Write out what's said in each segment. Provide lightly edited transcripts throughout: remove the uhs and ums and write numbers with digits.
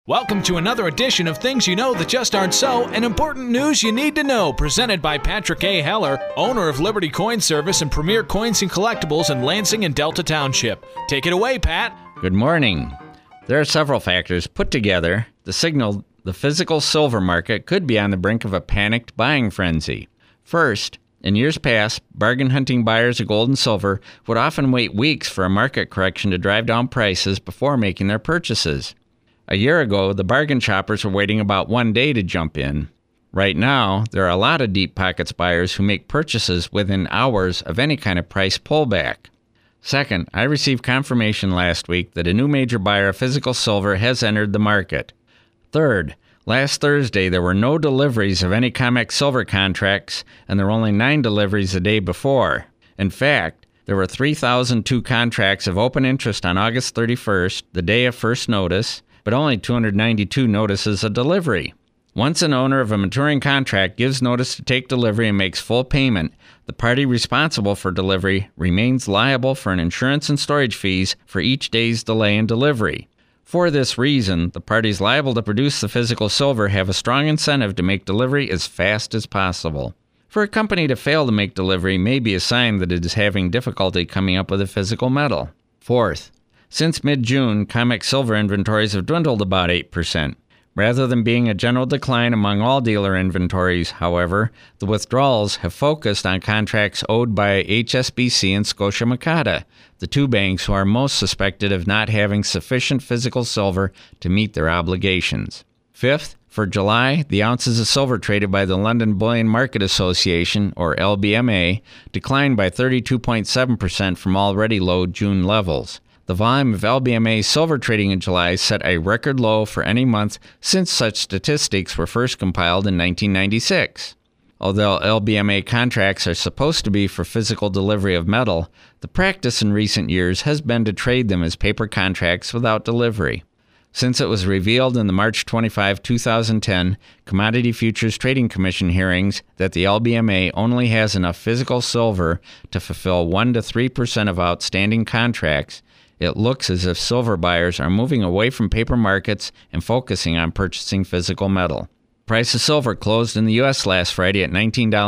Welcome to another edition of Things You Know That Just Aren't So, and important news you need to know, presented by Patrick A. Heller, owner of Liberty Coin Service and Premier Coins and Collectibles in Lansing and Delta Township. Take it away, Pat. Good morning. There are several factors put together to signal the physical silver market could be on the brink of a panicked buying frenzy. First, in years past, bargain hunting buyers of gold and silver would often wait weeks for a market correction to drive down prices before making their purchases. A year ago, the bargain shoppers were waiting about 1 day to jump in. Right now, there are a lot of deep pockets buyers who make purchases within hours of any kind of price pullback. Second, I received confirmation last week that a new major buyer of physical silver has entered the market. Third, last Thursday there were no deliveries of any COMEX silver contracts, and there were only 9 deliveries the day before. In fact, there were 3,002 contracts of open interest on August 31st, the day of first notice, but only 292 notices of delivery. Once an owner of a maturing contract gives notice to take delivery and makes full payment, the party responsible for delivery remains liable for an insurance and storage fees for each day's delay in delivery. For this reason, the parties liable to produce the physical silver have a strong incentive to make delivery as fast as possible. For a company to fail to make delivery may be a sign that it is having difficulty coming up with a physical metal. Fourth, since mid-June, COMEX silver inventories have dwindled about 8%. Rather than being a general decline among all dealer inventories, however, the withdrawals have focused on contracts owed by HSBC and Scotia Makata, the two banks who are most suspected of not having sufficient physical silver to meet their obligations. Fifth, for July, the ounces of silver traded by the London Bullion Market Association, or LBMA, declined by 32.7% from already low June levels. The volume of LBMA silver trading in July set a record low for any month since such statistics were first compiled in 1996. Although LBMA contracts are supposed to be for physical delivery of metal, the practice in recent years has been to trade them as paper contracts without delivery. Since it was revealed in the March 25, 2010 Commodity Futures Trading Commission hearings that the LBMA only has enough physical silver to fulfill 1 to 3% of outstanding contracts, it looks as if silver buyers are moving away from paper markets and focusing on purchasing physical metal. Price of silver closed in the U.S. last Friday at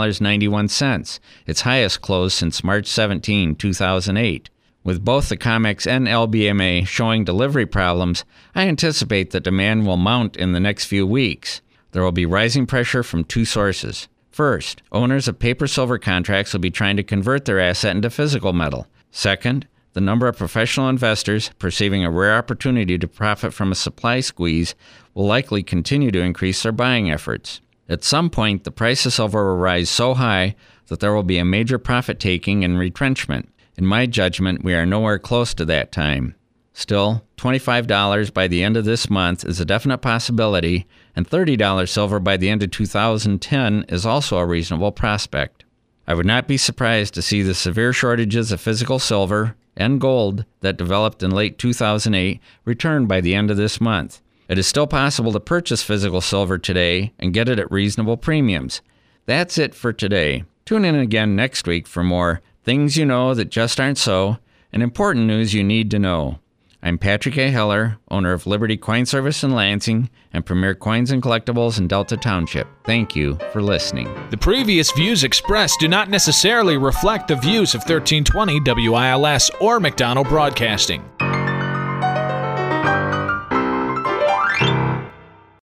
$19.91, its highest close since March 17, 2008. With both the COMEX and LBMA showing delivery problems, I anticipate that demand will mount in the next few weeks. There will be rising pressure from two sources. First, owners of paper silver contracts will be trying to convert their asset into physical metal. Second, the number of professional investors, perceiving a rare opportunity to profit from a supply squeeze, will likely continue to increase their buying efforts. At some point, the price of silver will rise so high that there will be a major profit-taking and retrenchment. In my judgment, we are nowhere close to that time. Still, $25 by the end of this month is a definite possibility, and $30 silver by the end of 2010 is also a reasonable prospect. I would not be surprised to see the severe shortages of physical silver and gold that developed in late 2008 return by the end of this month. It is still possible to purchase physical silver today and get it at reasonable premiums. That's it for today. Tune in again next week for more Things You Know That Just Aren't So, and important news you need to know. I'm Patrick A. Heller, owner of Liberty Coin Service in Lansing and Premier Coins and Collectibles in Delta Township. Thank you for listening. The previous views expressed do not necessarily reflect the views of 1320 WILS or McDonald Broadcasting.